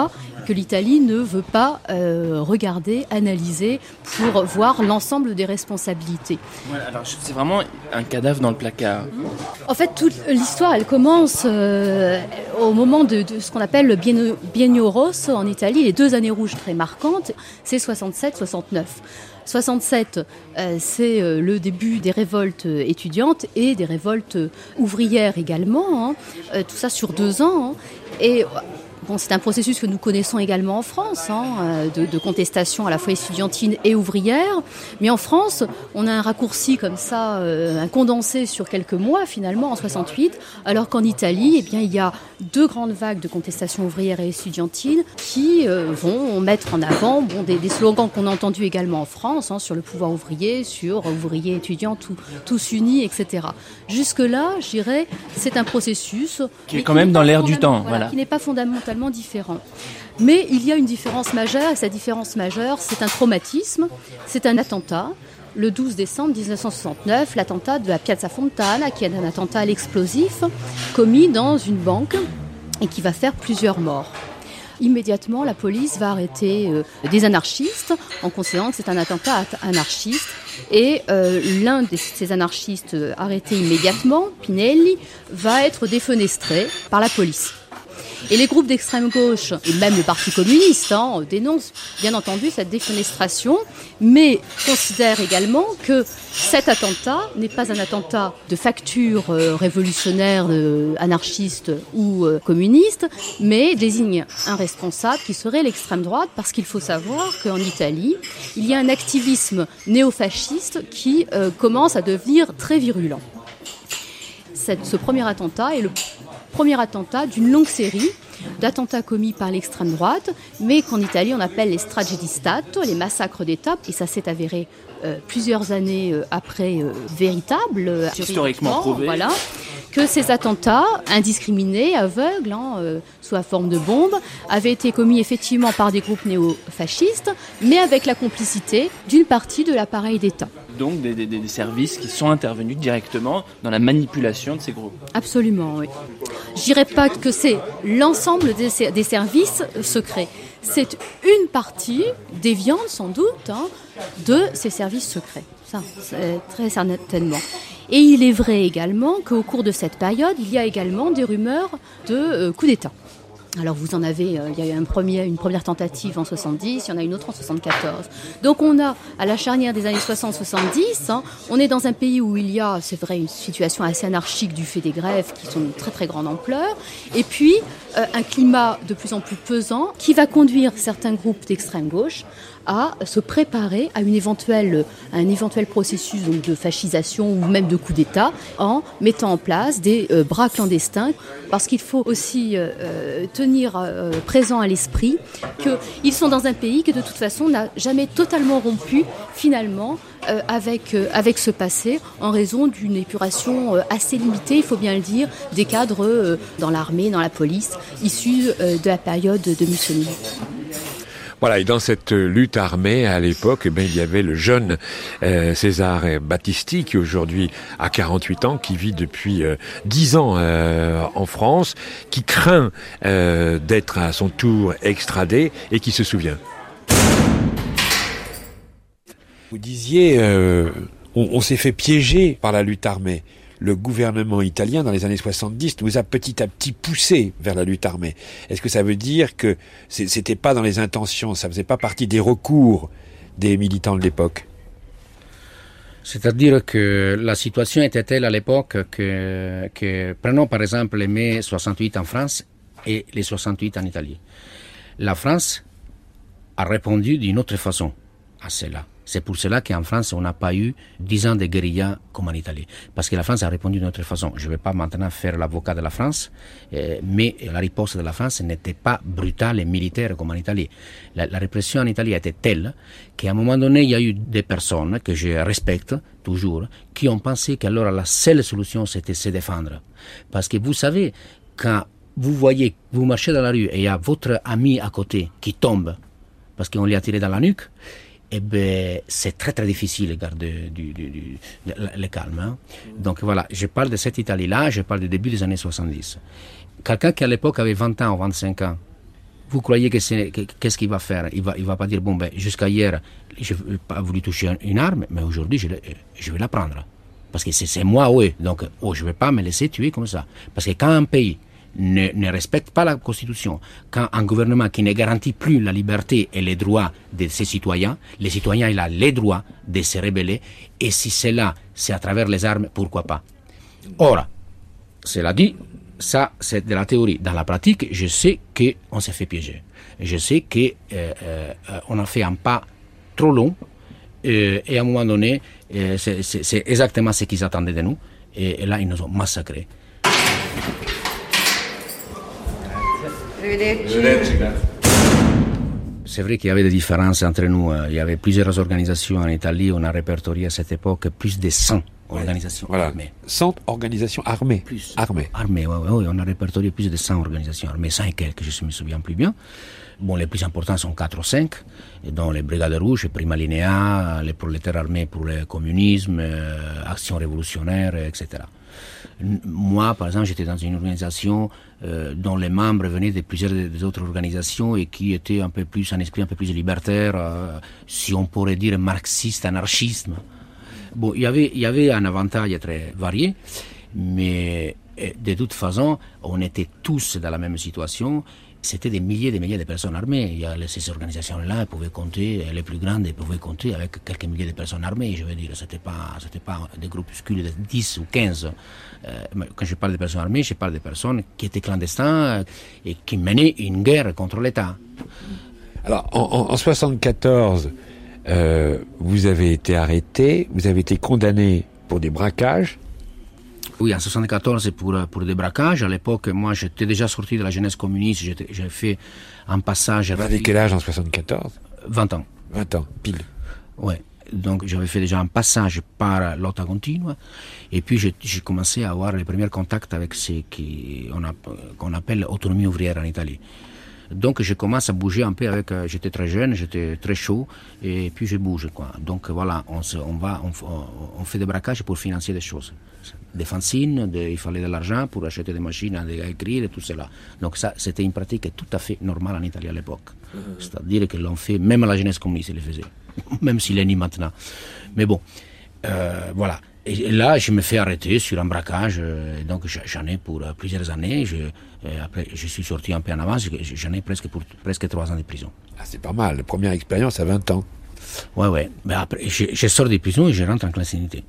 Speaker 10: que l'Italie ne veut pas regarder, analyser pour voir l'ensemble des responsabilités.
Speaker 4: Ouais, alors c'est vraiment un cadavre dans le placard.
Speaker 10: En fait, toute l'histoire, elle commence au moment de ce qu'on appelle le Biennio Rosso en Italie, les 2 années rouges très marquantes, c'est 67-69. 67, c'est le début des révoltes étudiantes et des révoltes ouvrières également, tout ça sur 2 ans. Et bon, c'est un processus que nous connaissons également en France, de contestation à la fois estudiantine et ouvrière. Mais en France, on a un raccourci comme ça, un condensé sur quelques mois finalement, en 68, alors qu'en Italie, eh bien, il y a 2 grandes vagues de contestation ouvrière et estudiantine qui vont mettre en avant des slogans qu'on a entendus également en France, sur le pouvoir ouvrier, sur ouvriers étudiants, tous unis, etc. Jusque-là, je dirais, c'est un processus
Speaker 4: qui est quand même dans l'air du temps,
Speaker 10: qui n'est pas fondamentalement différent. Mais il y a une différence majeure, et cette différence majeure, c'est un traumatisme, c'est un attentat. Le 12 décembre 1969, l'attentat de la Piazza Fontana, qui est un attentat à l'explosif commis dans une banque et qui va faire plusieurs morts. Immédiatement, la police va arrêter des anarchistes en considérant que c'est un attentat anarchiste. Et l'un de ces anarchistes arrêtés immédiatement, Pinelli, va être défenestré par la police. Et les groupes d'extrême gauche, et même le Parti communiste, dénoncent bien entendu cette défenestration, mais considèrent également que cet attentat n'est pas un attentat de facture révolutionnaire, anarchiste ou communiste, mais désigne un responsable qui serait l'extrême droite, parce qu'il faut savoir qu'en Italie, il y a un activisme néofasciste qui commence à devenir très virulent. Ce premier attentat est le premier attentat d'une longue série d'attentats commis par l'extrême droite, mais qu'en Italie on appelle les stragi di Stato, les massacres d'État, et ça s'est avéré plusieurs années après véritable,
Speaker 4: historiquement prouvé.
Speaker 10: Voilà, que ces attentats indiscriminés, aveugles, sous la forme de bombes, avaient été commis effectivement par des groupes néo-fascistes, mais avec la complicité d'une partie de l'appareil d'État.
Speaker 4: Donc des services qui sont intervenus directement dans la manipulation de ces groupes.
Speaker 10: Absolument, oui. Je dirais pas que c'est l'ensemble des services secrets. C'est une partie, déviante sans doute, de ces services secrets. Ça, c'est très certainement. Et il est vrai également qu'au cours de cette période, il y a également des rumeurs de coup d'État. Alors vous en avez, il y a eu une première tentative en 70, il y en a une autre en 74. Donc on a, à la charnière des années 60-70, on est dans un pays où il y a, c'est vrai, une situation assez anarchique du fait des grèves qui sont de très très grande ampleur, et puis un climat de plus en plus pesant qui va conduire certains groupes d'extrême gauche à se préparer à un éventuel processus donc, de fascisation ou même de coup d'État en mettant en place des bras clandestins, parce qu'il faut aussi tenir présent à l'esprit qu'ils sont dans un pays qui de toute façon n'a jamais totalement rompu finalement avec ce passé en raison d'une épuration assez limitée, il faut bien le dire, des cadres dans l'armée, dans la police, issus de la période de Mussolini.
Speaker 1: Voilà, et dans cette lutte armée, à l'époque, il y avait le jeune Cesare Battisti, qui aujourd'hui a 48 ans, qui vit depuis 10 ans en France, qui craint d'être à son tour extradé et qui se souvient.
Speaker 11: Vous disiez, on s'est fait piéger par la lutte armée. Le gouvernement italien, dans les années 70, nous a petit à petit poussé vers la lutte armée. Est-ce que ça veut dire que c'était pas dans les intentions, ça faisait pas partie des recours des militants de l'époque?
Speaker 8: C'est-à-dire que la situation était telle à l'époque que prenons par exemple les mai 68 en France et les 68 en Italie. La France a répondu d'une autre façon à cela. C'est pour cela qu'en France, on n'a pas eu 10 ans de guérilla comme en Italie. Parce que la France a répondu d'une autre façon. Je ne vais pas maintenant faire l'avocat de la France, mais la riposte de la France n'était pas brutale et militaire comme en Italie. La répression en Italie a été telle qu'à un moment donné, il y a eu des personnes que je respecte toujours, qui ont pensé qu'alors la seule solution, c'était se défendre. Parce que vous savez, quand vous voyez, vous marchez dans la rue et il y a votre ami à côté qui tombe parce qu'on l'a tiré dans la nuque, eh ben, c'est très très difficile de garder le calme. Donc voilà, je parle de cette Italie-là, je parle du début des années 70. Quelqu'un qui à l'époque avait 20 ans ou 25 ans, Vous croyez qu'est-ce qu'il va faire? Il va pas dire, bon, ben, jusqu'à hier, je n'ai pas voulu toucher une arme, mais aujourd'hui, je vais la prendre. Parce que c'est moi, oui. Donc, je ne vais pas me laisser tuer comme ça. Parce que quand un pays ne respecte pas la Constitution, quand un gouvernement qui ne garantit plus la liberté et les droits de ses citoyens, les citoyens, il a les droits de se rebeller, et si c'est là, c'est à travers les armes, pourquoi pas? Or, cela dit, ça, c'est de la théorie. Dans la pratique, je sais qu'on s'est fait piéger. Je sais qu'on a fait un pas trop long, et à un moment donné, c'est exactement ce qu'ils attendaient de nous, et là, ils nous ont massacrés. C'est vrai qu'il y avait des différences entre nous. Il y avait plusieurs organisations en Italie. On a répertorié à cette époque plus de 100 organisations armées.
Speaker 11: 100 organisations armées. Armées,
Speaker 8: oui. On a répertorié plus de 100 organisations armées, 100 et quelques, je me souviens plus bien. Bon, les plus importants sont 4 ou 5, dont les Brigades Rouges, Prima Linea, les prolétaires armés pour le communisme, Action révolutionnaire, etc. Moi, par exemple, j'étais dans une organisation dont les membres venaient de plusieurs des autres organisations et qui était un esprit un peu plus libertaire, si on pourrait dire marxiste, anarchiste. Bon, il y avait un avantage très varié, mais de toute façon, on était tous dans la même situation. C'était des milliers de personnes armées. Il y a ces organisations-là, elles pouvaient compter, les plus grandes, elles pouvaient compter avec quelques milliers de personnes armées. Je veux dire, c'était pas des groupuscules de 10 ou 15. Quand je parle de personnes armées, je parle de personnes qui étaient clandestins et qui menaient une guerre contre l'État.
Speaker 11: Alors, en 74, vous avez été arrêté, vous avez été condamné pour des braquages.
Speaker 8: Oui, en 74, pour des braquages. À l'époque, moi, j'étais déjà sorti de la jeunesse communiste. J'ai fait un passage...
Speaker 11: Vous avez quel âge en 74?
Speaker 8: 20 ans.
Speaker 11: 20 ans, pile.
Speaker 8: Oui. Donc, j'avais fait déjà un passage par Lotta Continua. Et puis, j'ai commencé à avoir les premiers contacts avec ce qu'on appelle autonomie ouvrière en Italie. Donc, je commence à bouger un peu avec... j'étais très jeune, j'étais très chaud, et puis je bouge, quoi. Donc, voilà, on fait des braquages pour financer des choses. Des fanzines, il fallait de l'argent pour acheter des machines à écrire et tout cela. Donc, ça, c'était une pratique tout à fait normale en Italie à l'époque. C'est-à-dire que l'on fait, même la jeunesse communiste le faisait, même s'il est ni maintenant. Mais bon, voilà. Et là, je me fais arrêter sur un braquage, donc j'en ai pour plusieurs années. Après, je suis sorti un peu en avance, j'en ai presque 3 ans de prison.
Speaker 11: Ah, c'est pas mal, la première expérience à 20 ans.
Speaker 8: Ouais. Mais après, je sors de prison et je rentre en clandestinité.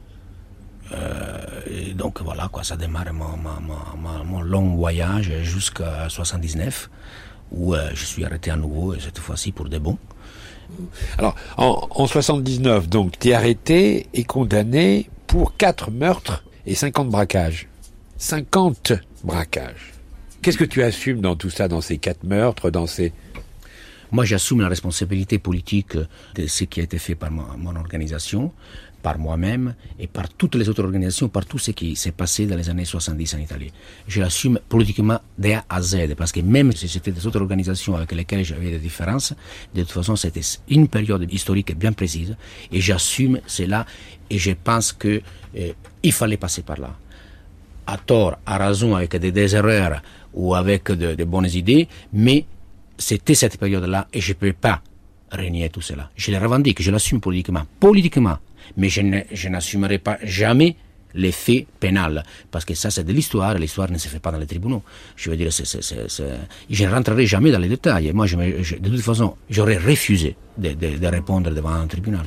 Speaker 8: Et donc voilà, quoi, ça démarre mon long voyage jusqu'à 79, où je suis arrêté à nouveau, et cette fois-ci pour de bon.
Speaker 11: Alors, en 79, donc, tu es arrêté et condamné pour 4 meurtres et 50 braquages. 50 braquages. Qu'est-ce que tu assumes dans tout ça, dans ces 4 meurtres, dans ces...
Speaker 8: Moi, j'assume la responsabilité politique de ce qui a été fait par mon organisation, par moi-même et par toutes les autres organisations, par tout ce qui s'est passé dans les années 70 en Italie. Je l'assume politiquement de A à Z, parce que même si c'était des autres organisations avec lesquelles j'avais des différences, de toute façon, c'était une période historique bien précise, et j'assume cela, et je pense que il fallait passer par là. À tort, à raison, avec des erreurs ou avec de bonnes idées, mais c'était cette période-là, et je ne peux pas renier tout cela. Je le revendique, je l'assume politiquement, mais je n'assumerai pas jamais les faits pénals, parce que ça c'est de l'histoire ne se fait pas dans les tribunaux. Je veux dire, je ne rentrerai jamais dans les détails. Moi, de toute façon, j'aurais refusé de répondre devant un tribunal.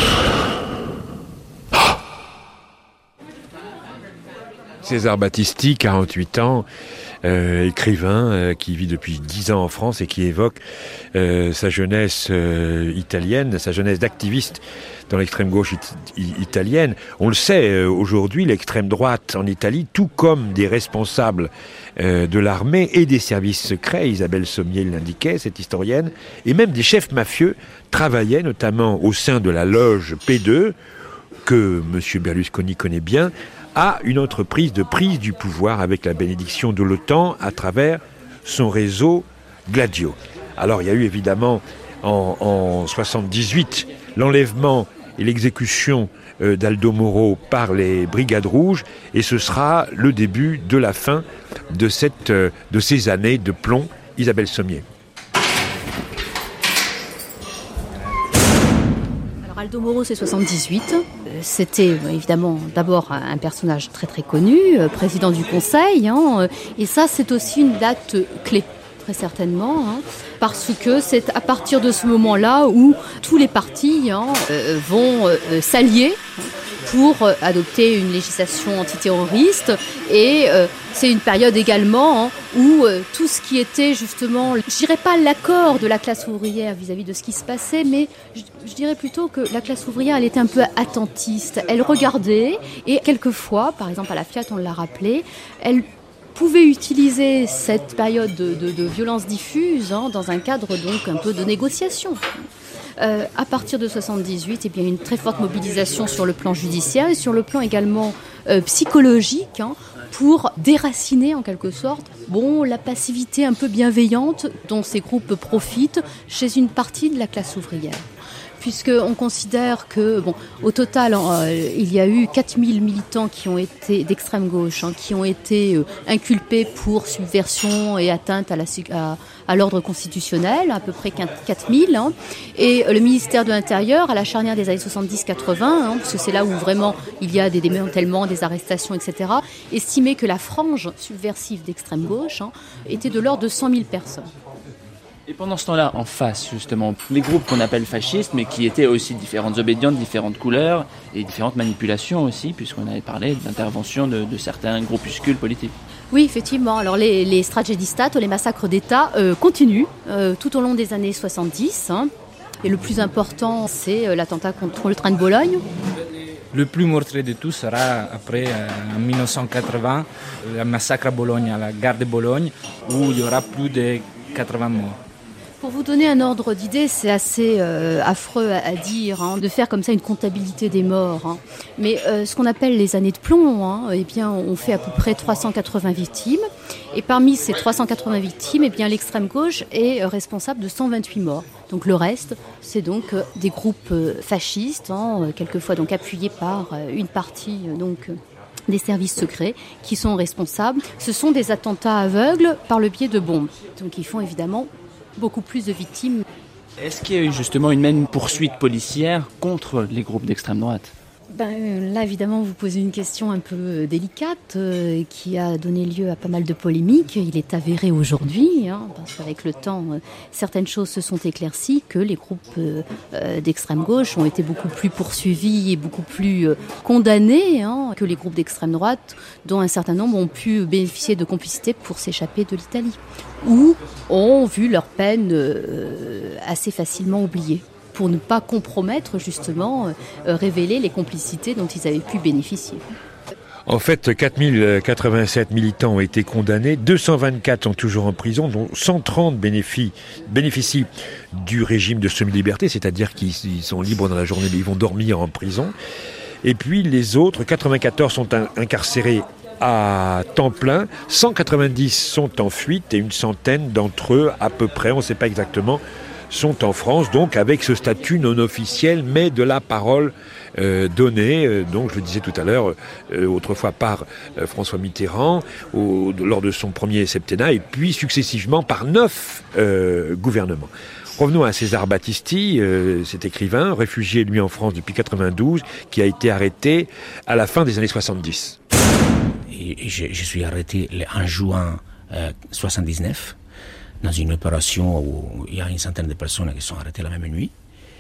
Speaker 1: César Battisti, 48 ans, écrivain qui vit depuis 10 ans en France et qui évoque sa jeunesse italienne, sa jeunesse d'activiste dans l'extrême gauche italienne. On le sait, aujourd'hui, l'extrême droite en Italie, tout comme des responsables de l'armée et des services secrets, Isabelle Sommier l'indiquait, cette historienne, et même des chefs mafieux travaillaient notamment au sein de la loge P2, que M. Berlusconi connaît bien, à une entreprise de prise du pouvoir avec la bénédiction de l'OTAN à travers son réseau Gladio. Alors il y a eu évidemment en 78 l'enlèvement et l'exécution d'Aldo Moro par les Brigades Rouges, et ce sera le début de la fin de ces années de plomb. Isabelle Sommier.
Speaker 10: Alors Aldo Moro, c'est 78. C'était évidemment d'abord un personnage très très connu, président du Conseil. Et ça, c'est aussi une date clé, très certainement. Parce que c'est à partir de ce moment-là où tous les partis vont s'allier pour adopter une législation antiterroriste. Et c'est une période également où tout ce qui était justement, je dirais pas l'accord de la classe ouvrière vis-à-vis de ce qui se passait, mais je dirais plutôt que la classe ouvrière, elle était un peu attentiste. Elle regardait et quelquefois, par exemple à la Fiat, on l'a rappelé, elle pouvait utiliser cette période de violence diffuse dans un cadre donc un peu de négociation. À partir de 78, il y a une très forte mobilisation sur le plan judiciaire et sur le plan également psychologique pour déraciner en quelque sorte la passivité un peu bienveillante dont ces groupes profitent chez une partie de la classe ouvrière. Puisqu'on considère que, au total, il y a eu 4000 militants qui ont été d'extrême gauche, qui ont été inculpés pour subversion et atteinte à l'ordre constitutionnel, à peu près 4000. Et le ministère de l'Intérieur, à la charnière des années 70-80, parce que c'est là où vraiment il y a des démantèlements, des arrestations, etc., estimait que la frange subversive d'extrême gauche était de l'ordre de 100 000 personnes.
Speaker 4: Et pendant ce temps-là, en face, justement, les groupes qu'on appelle fascistes, mais qui étaient aussi différentes obédientes, différentes couleurs et différentes manipulations aussi, puisqu'on avait parlé de l'intervention de certains groupuscules politiques.
Speaker 10: Oui, effectivement. Alors les strage di Stato, les massacres d'État continuent tout au long des années 70. Et le plus important, c'est l'attentat contre le train de Bologne.
Speaker 12: Le plus meurtrier de tout sera après, en 1980, le massacre à Bologne, à la gare de Bologne, où il y aura plus de 80 morts.
Speaker 10: Pour vous donner un ordre d'idée, c'est assez affreux à dire, de faire comme ça une comptabilité des morts. Mais ce qu'on appelle les années de plomb, on fait à peu près 380 victimes. Et parmi ces 380 victimes, l'extrême gauche est responsable de 128 morts. Donc le reste, c'est donc des groupes fascistes, quelquefois donc appuyés par une partie des services secrets qui sont responsables. Ce sont des attentats aveugles par le biais de bombes. Donc ils font évidemment beaucoup plus de victimes.
Speaker 4: Est-ce qu'il y a eu justement une même poursuite policière contre les groupes d'extrême droite ?
Speaker 10: Là, évidemment, vous posez une question un peu délicate qui a donné lieu à pas mal de polémiques. Il est avéré aujourd'hui, parce qu'avec le temps, certaines choses se sont éclaircies, que les groupes d'extrême gauche ont été beaucoup plus poursuivis et beaucoup plus condamnés que les groupes d'extrême droite, dont un certain nombre ont pu bénéficier de complicité pour s'échapper de l'Italie, ou ont vu leur peine assez facilement oubliée, pour ne pas compromettre, justement, révéler les complicités dont ils avaient pu bénéficier.
Speaker 1: En fait, 4087 militants ont été condamnés, 224 sont toujours en prison, dont 130 bénéficient du régime de semi-liberté, c'est-à-dire qu'ils sont libres dans la journée, mais ils vont dormir en prison. Et puis les autres, 94 sont incarcérés à temps plein, 190 sont en fuite et une centaine d'entre eux, à peu près, on ne sait pas exactement, sont en France, donc avec ce statut non officiel, mais de la parole donnée, donc je le disais tout à l'heure, autrefois par François Mitterrand, lors de son premier septennat, et puis successivement par 9 gouvernements. Revenons à César Battisti, cet écrivain, réfugié lui en France depuis 92, qui a été arrêté à la fin des années 70.
Speaker 8: Et je suis arrêté en juin 79. Dans une opération où il y a une centaine de personnes qui sont arrêtées la même nuit.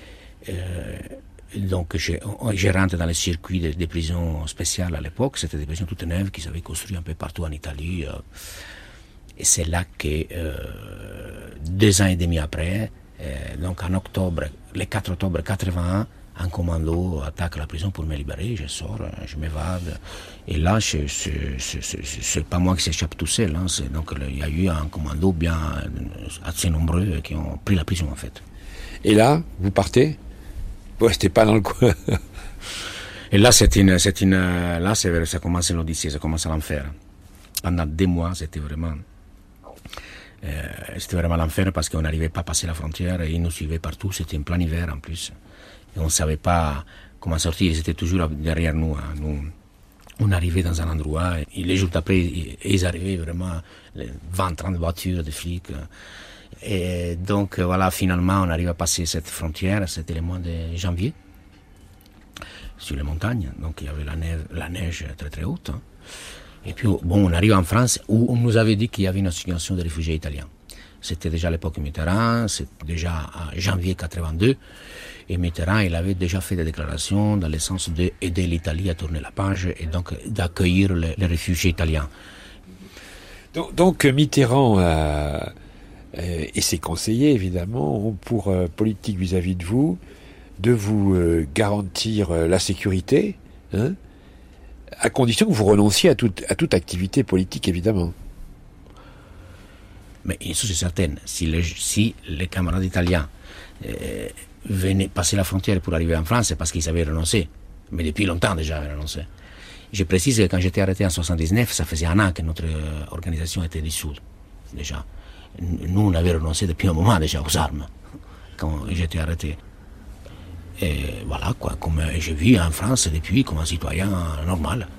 Speaker 8: Donc je rentre dans le circuit des prisons spéciales à l'époque. C'était des prisons toutes neuves qu'ils avaient construites un peu partout en Italie. Et c'est là que 2 ans et demi après, donc en octobre, le 4 octobre 81, un commando attaque la prison pour me libérer, je sors, je m'évade. Et là, c'est pas moi qui s'échappe tout seul. Donc il y a eu un commando bien assez nombreux qui ont pris la prison en fait.
Speaker 11: Et là, vous partez ? Vous restez pas dans le coin.
Speaker 8: Et là, ça commence l'Odyssée, ça commence l'enfer. Pendant 2 mois, c'était vraiment l'enfer parce qu'on n'arrivait pas à passer la frontière et ils nous suivaient partout. C'était en plein hiver en plus. Et on ne savait pas comment sortir, ils étaient toujours derrière nous. On arrivait dans un endroit, et les jours d'après, ils arrivaient vraiment, 20-30 voitures de flics. Et donc, voilà, finalement, on arrive à passer cette frontière, c'était le mois de janvier. sur les montagnes, donc il y avait la neige très très haute. Hein. Et puis bon, on arrive en France où on nous avait dit qu'il y avait une assignation de réfugiés italiens. C'était déjà à l'époque Mitterrand, c'était déjà en janvier 82, et Mitterrand, il avait déjà fait des déclarations dans le sens d'aider l'Italie à tourner la page et donc d'accueillir les réfugiés italiens.
Speaker 11: Donc Mitterrand et ses conseillers, évidemment, ont pour politique vis-à-vis de vous garantir la sécurité, hein, à condition que vous renonciez à toute activité politique, évidemment.
Speaker 8: Mais une chose est certaine, si les camarades italiens venaient passer la frontière pour arriver en France, c'est parce qu'ils avaient renoncé. Mais depuis longtemps déjà, ils avaient renoncé. Je précise que quand j'étais arrêté en 79, ça faisait un an que notre organisation était dissoute, déjà. Nous, on avait renoncé depuis un moment déjà aux armes, quand j'étais arrêté. Et voilà, quoi, comme je vis en France depuis comme un citoyen normal.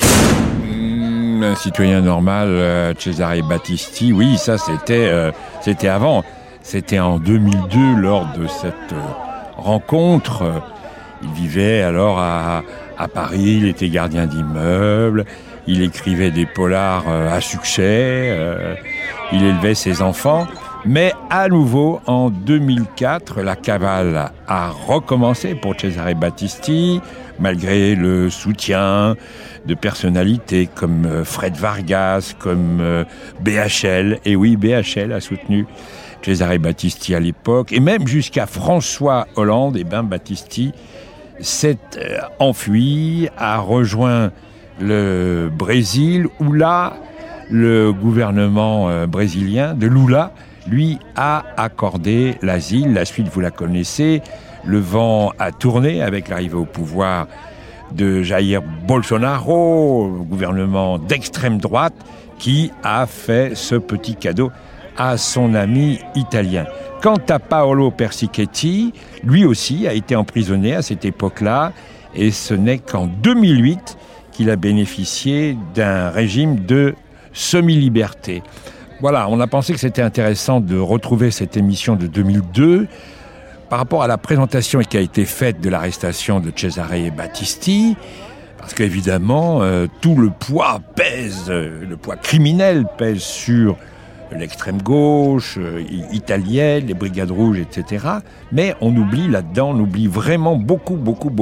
Speaker 1: Un citoyen normal, Cesare Battisti, oui, ça c'était avant. C'était en 2002, lors de cette rencontre. Il vivait alors à Paris, il était gardien d'immeuble, il écrivait des polars à succès, il élevait ses enfants. Mais à nouveau, en 2004, la cavale a recommencé pour Cesare Battisti, malgré le soutien de personnalités comme Fred Vargas, comme BHL. Et oui, BHL a soutenu Cesare Battisti à l'époque, et même jusqu'à François Hollande. Et Battisti s'est enfui, a rejoint le Brésil, où là, le gouvernement brésilien de Lula lui a accordé l'asile. La suite, vous la connaissez. Le vent a tourné avec l'arrivée au pouvoir de Jair Bolsonaro, gouvernement d'extrême droite, qui a fait ce petit cadeau à son ami italien. Quant à Paolo Persichetti, lui aussi a été emprisonné à cette époque-là, et ce n'est qu'en 2008 qu'il a bénéficié d'un régime de semi-liberté. Voilà, on a pensé que c'était intéressant de retrouver cette émission de 2002 par rapport à la présentation qui a été faite de l'arrestation de Cesare Battisti, parce qu'évidemment, tout le poids criminel pèse sur l'extrême gauche, italienne, les brigades rouges, etc. Mais on oublie là-dedans, on oublie vraiment beaucoup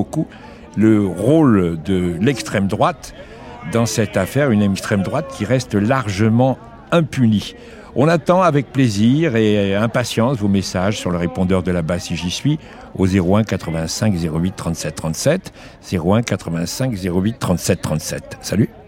Speaker 1: le rôle de l'extrême droite dans cette affaire, une extrême droite qui reste largement impunie. On attend avec plaisir et impatience vos messages sur le répondeur de la base si j'y suis au 01 85 08 37 37, 01 85 08 37 37. Salut.